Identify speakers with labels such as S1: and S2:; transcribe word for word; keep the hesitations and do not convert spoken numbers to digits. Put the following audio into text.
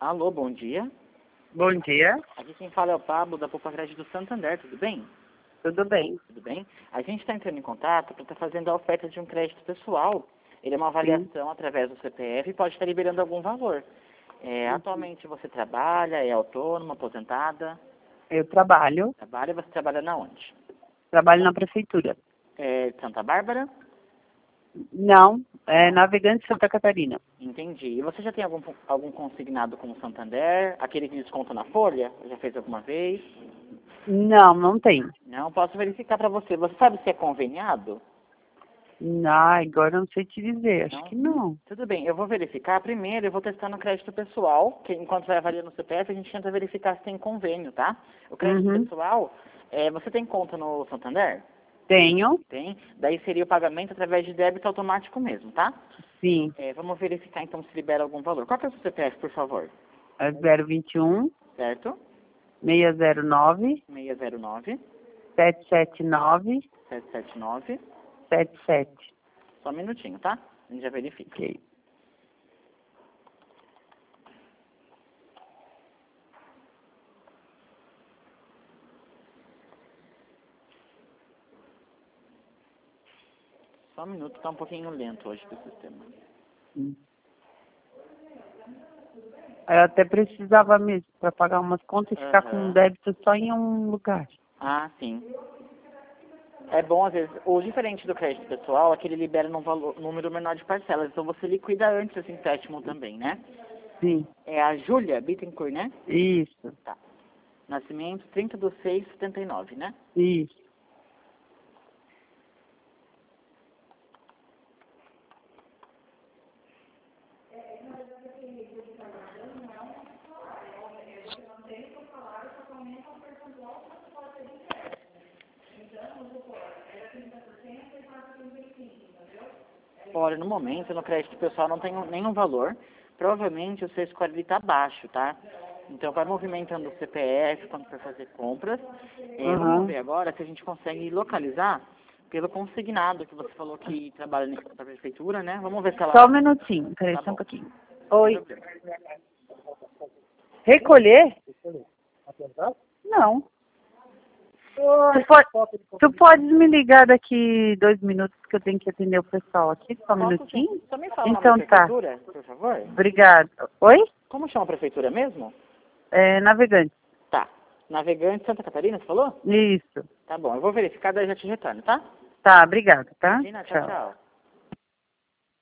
S1: Alô, bom dia.
S2: Bom dia,
S1: Aqui quem fala é o Pablo, da Poupa Crédito do Santander, tudo bem?
S2: tudo bem?
S1: Tudo bem? A gente está entrando em contato para estar fazendo a oferta de um crédito pessoal. Ele é uma
S2: Sim.
S1: avaliação através do C P F e pode estar liberando algum valor. É, atualmente você trabalha, é autônoma, aposentada?
S2: Eu trabalho,
S1: Trabalha, você trabalha na onde?
S2: trabalho na prefeitura.
S1: É de Santa Bárbara?
S2: Não, é navegante Santa Catarina.
S1: Entendi. E você já tem algum, algum consignado com o Santander? Aquele que desconta na folha? Já fez alguma vez?
S2: Não, não tem.
S1: Não, posso verificar para você. Você sabe se é conveniado?
S2: Não, agora eu não sei te dizer, acho
S1: Não?
S2: que não.
S1: Tudo bem, eu vou verificar. Primeiro, eu vou testar no crédito pessoal, que enquanto vai avaliando o C P F, a gente tenta verificar se tem convênio, tá? O crédito
S2: Uhum.
S1: pessoal, é, você tem conta no Santander?
S2: Tenho,
S1: Tem. Daí seria o pagamento através de débito automático mesmo, tá?
S2: sim.
S1: É, vamos verificar então se libera algum valor. Qual que é o seu C P F, por favor?
S2: É zero vinte e um,
S1: Certo?
S2: seiscentos e nove,
S1: seis zero nove,
S2: sete sete nove,
S1: sete sete nove.
S2: sete sete.
S1: Só um minutinho, tá? A gente já verifica.
S2: Ok.
S1: Só um minuto, tá um pouquinho lento hoje o sistema.
S2: Hum. Eu até precisava mesmo para pagar umas contas e ficar com um
S1: Aham.
S2: débito só em um lugar.
S1: Ah, sim. É bom, às vezes, o diferente do crédito pessoal é que ele libera num valor, número menor de parcelas, então você liquida antes esse empréstimo também, né?
S2: Sim,
S1: É a Júlia Bittencourt, né?
S2: isso,
S1: Tá. Nascimento trinta de seis de setenta e nove, né?
S2: isso.
S1: Olha, no momento, no crédito pessoal não tem nenhum valor. Provavelmente o seu score está baixo, tá? Então vai movimentando o C P F quando for fazer compras. É,
S2: Uhum.
S1: vamos ver agora se a gente consegue localizar pelo consignado que você falou que trabalha na na prefeitura, né? Vamos ver se ela...
S2: Só um minutinho, peraí,
S1: Tá
S2: só um
S1: bom.
S2: pouquinho.
S1: Sem
S2: Oi.
S1: problema.
S2: Recolher? Não. Tu pode, tu pode me ligar daqui dois minutos que eu tenho que atender o pessoal aqui, só um
S1: Posso sim.
S2: minutinho?
S1: Só me fala o nome
S2: Então
S1: da
S2: tá.
S1: prefeitura, por favor?
S2: Obrigada. Oi?
S1: Como chama a prefeitura mesmo?
S2: É, navegante.
S1: Tá. Navegante Santa Catarina, você falou?
S2: Isso.
S1: Tá bom, eu vou verificar, daí já te retorno, tá?
S2: Tá, obrigada, tá?
S1: Imagina, tchau,
S2: Tchau.
S1: tchau.